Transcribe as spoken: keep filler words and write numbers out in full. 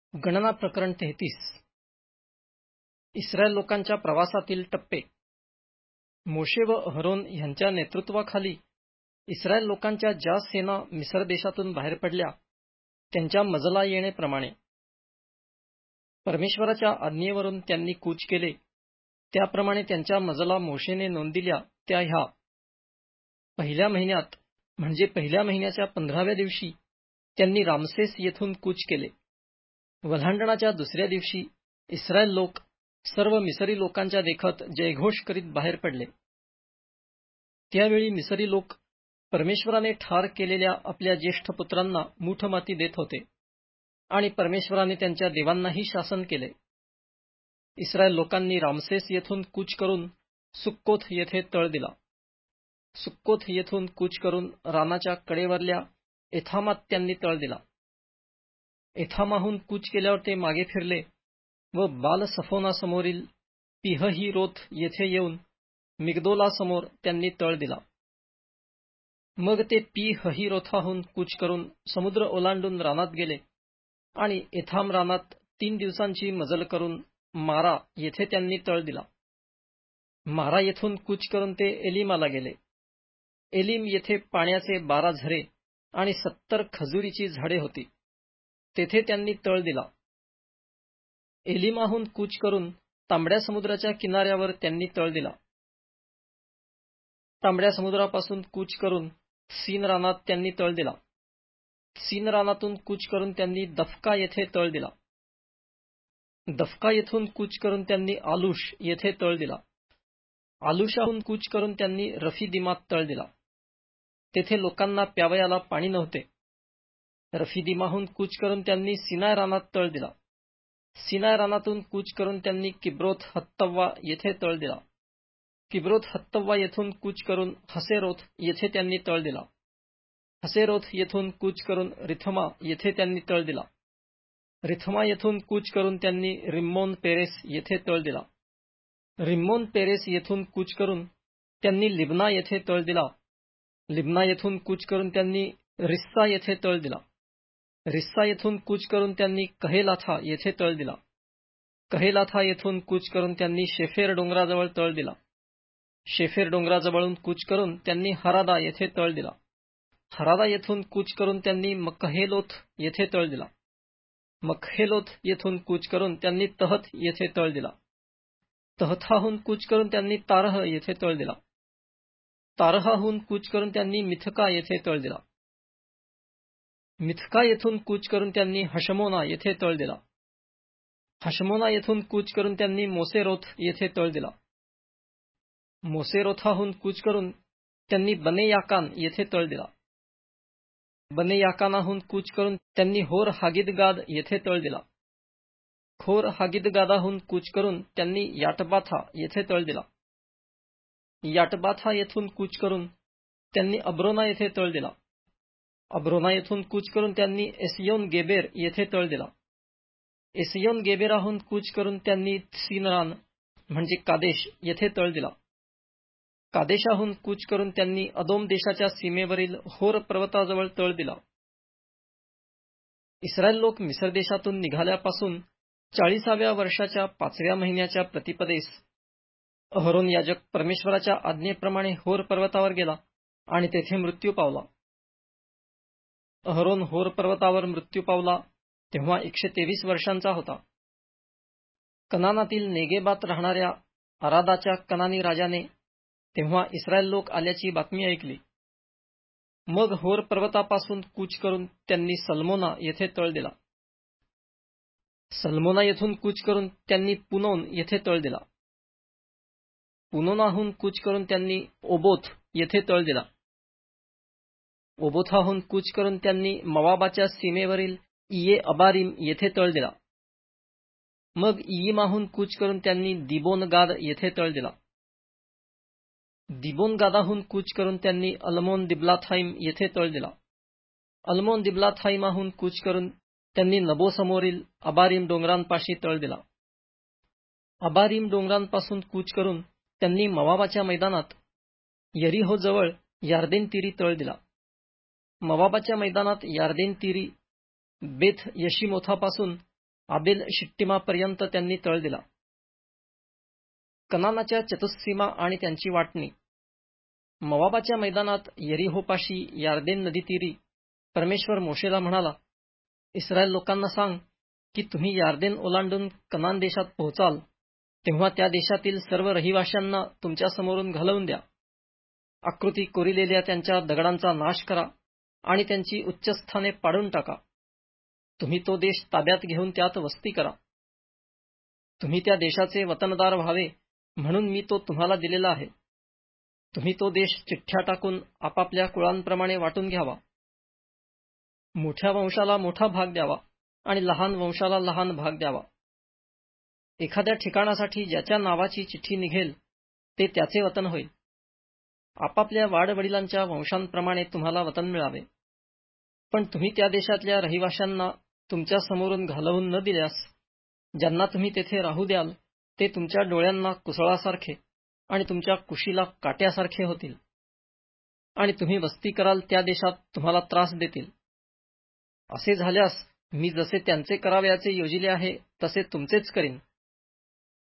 गणना प्रकरण तेहतीस. इस्रायल लोकांच्या प्रवासातील टप्पे. मोशे व अहरोन यांच्या नेतृत्वाखाली इस्रायल लोकांच्या ज्या सेना मिस्र देशातून बाहेर पडल्या त्यांच्या मजला येणेप्रमाणे परमेश्वराच्या आज्ञेवरून त्यांनी कूच केले, त्याप्रमाणे त्यांच्या मजला मोशेने नोंदिल्या त्या ह्या. पहिल्या महिन्यात म्हणजे पहिल्या महिन्याच्या पंधराव्या दिवशी त्यांनी रामसेस येथून कूच केले. वल्हांडणाच्या दुसऱ्या दिवशी इस्रायल लोक सर्व मिसरी लोकांच्या देखत जयघोष करीत बाहेर पडले. त्यावेळी मिसरी लोक परमेश्वराने ठार केलेल्या आपल्या ज्येष्ठ पुत्रांना मूठमाती देत होते आणि परमेश्वराने त्यांच्या देवांनाही शासन केले. इस्रायल लोकांनी रामसेस येथून कूच करून सुक्कोथ येथे तळ दिला. सुक्कोथ येथून कूच करून रानाच्या कडेवरल्या एथामात त्यांनी तळ दिला. एथामाहून कूच केल्यावर ते मागे फिरले व बाल सफोनासमोरील पिहहीरोथ येथे येऊन मिग्दोलासमोर त्यांनी तळ दिला. मग ते पिहहीरोथाहून कूच करून समुद्र ओलांडून रानात गेले आणि एथाम रानात तीन दिवसांची मजल करून मारा येथे त्यांनी तळ दिला. मारा येथून कूच करून ते एलिमाला गेले. एलिम येथे पाण्याचे बारा झरे आणि सत्तर खजुरीची झाडे होती, तेथे त्यांनी तळ दिला. एलिमाहून कूच करून तांबड्या समुद्राच्या किनाऱ्यावर त्यांनी तळ दिला. तांबड्या समुद्रापासून कूच करून सीन रानात त्यांनी तळ दिला. सीन रानातून कूच करून त्यांनी दफका येथे तळ दिला. दफका येथून कूच करून त्यांनी आलुश येथे तळ दिला. आलुशाहून कूच करून त्यांनी रफिदिमात तळ दिला. तेथे लोकांना प्यावयाला पाणी नव्हते. रफिदिमाहून कूच करून त्यांनी सिनाय रानात तळ दिला. सिनाय रानातून कूच करून त्यांनी किब्रोथ हत्तव्वा येथे तळ दिला. किब्रोथ हत्तव्वा येथून कूच करून हसेरोथ येथे त्यांनी तळ दिला. हसेरोथ येथून कूच करून रिथमा येथे त्यांनी तळ दिला. रिथमा येथून कूच करून त्यांनी रिम्मोन पेरेस येथे तळ दिला. रिम्मोन पेरेस येथून कूच करून त्यांनी लिब्ना येथे तळ दिला. लिब्ना येथून कूच करून त्यांनी रिस्सा येथे तळ दिला. रिस्सा येथून कूच करून त्यांनी कहेलाथा येथे तळ दिला. कहेलाथा येथून कूच करून त्यांनी शेफेर डोंगराजवळ तळ दिला. शेफेर डोंगराजवळून कूच करून त्यांनी हरादा येथे तळ दिला. हरादा येथून कूच करून त्यांनी मक्हेलोथ येथे तळ दिला. मक्हेलोथ येथून कूच करून त्यांनी तहत येथे तळ दिला. तहताहून कूच करून त्यांनी तारह येथे तळ दिला. तारहाहून कूच करून त्यांनी मिथका येथे तळ दिला. मिथका येथून कूच करून त्यांनी हशमोना येथे तळ दिला. हशमोना येथून कूच करून त्यांनी मोसेरोथ येथे तळ दिला. मोसेरोथाहून कूच करून त्यांनी बने याकान येथे तळ दिला. बने याकानाहून कूच करून त्यांनी होर हागिदगाद येथे तळ दिला. खोर हागिदगादाहून कूच करून त्यांनी याटबाथा येथे तळ दिला. याटबाथा येथून कूच करून त्यांनी अब्रोना येथे तळ दिला. अब्रोना येथून कूच करून त्यांनी एसियोन गेबेर येथे तळ दिला. एसियोन गेबेराहून कूच करून त्यांनी सीनरान म्हणजे कादेश येथे तळ दिला. कादेशाहून कूच करून त्यांनी अदोम देशाच्या सीमेवरील होर पर्वताजवळ तळ दिला. इस्रायल लोक मिस्र देशातून निघाल्यापासून चाळीसाव्या वर्षाच्या पाचव्या महिन्याच्या प्रतिपदेस अहरोन याजक परमेश्वराच्या आज्ञेप्रमाणे होर पर्वतावर गेला आणि तेथे मृत्यू पावला. अहरोन होर पर्वतावर मृत्यू पावला तेव्हा एकशे तेवीस वर्षांचा होता. कनानातील नेगेबात राहणाऱ्या अरादाच्या कनानी राजाने तेव्हा इस्रायल लोक आल्याची बातमी ऐकली. मग होर पर्वतापासून कूच करून त्यांनी सल्मोना येथे तळ दिला. सल्मोना येथून कूच करून त्यांनी पुनोन येथे तळ दिला. पुनोनाहून कूच करून त्यांनी ओबोथ येथे तळ दिला. ओबोथाहून कूच करून त्यांनी मवाबाच्या सीमेवरील इये अबारीम येथे तळ दिला. मग इयीमाहून कूच करून त्यांनी दिबोनगाद येथे तळ दिला. दिबोनगादाहून कूच करून त्यांनी अल्मोन दिब्लाथाईम येथे तळ दिला. अल्मोन दिब्लाथाईमाहून कूच करून त्यांनी नबोसमोरील अबारीम डोंगरांपाशी तळ दिला. अबारीम डोंगरांपासून कूच करून त्यांनी मवाबाच्या मैदानात यरीहो जवळ यार्देन तीरी तळ दिला. मवाबाच्या मैदानात यार्देन तीरी बेथ यशिमोथापासून आबेल शिट्टिमापर्यंत त्यांनी तळ दिला. कनानाच्या चतुस्सीमा आणि त्यांची वाटणी. मोवाबाच्या मैदानात यरीहोपाशी यार्देन नदीतीरी परमेश्वर मोशेला म्हणाला, इस्रायल लोकांना सांग की तुम्ही यार्देन ओलांडून कनान देशात पोहोचाल तेव्हा त्या देशातील सर्व रहिवाशांना तुमच्या समोरून घालवून द्या. आकृती कोरिलेल्या त्यांच्या दगडांचा नाश करा आणि त्यांची उच्चस्थाने पाडून टाका. तुम्ही तो देश ताब्यात घेऊन त्यात वस्ती करा. तुम्ही त्या देशाचे वतनदार व्हावे म्हणून मी तो तुम्हाला दिलेला आहे. तुम्ही तो देश चिठ्ठ्या टाकून आपापल्या कुळांप्रमाणे वाटून घ्यावा. मोठ्या वंशाला मोठा भाग द्यावा आणि लहान वंशाला लहान भाग द्यावा. एखाद्या ठिकाणासाठी ज्याच्या नावाची चिठ्ठी निघेल ते त्याचे वतन होईल. आपापल्या वाडवडिलांच्या वंशांप्रमाणे तुम्हाला वतन मिळावे. पण तुम्ही त्या देशातल्या रहिवाशांना तुमच्या समोरून घालवून न दिल्यास ज्यांना तुम्ही तेथे राहू द्याल ते तुमच्या डोळ्यांना कुसळासारखे आणि तुमच्या कुशीला काट्यासारखे होतील आणि तुम्ही वस्ती कराल त्या देशात तुम्हाला त्रास देतील. असे झाल्यास मी जसे त्यांचे करावयाचे योजिले आहे तसे तुमचेच करीन.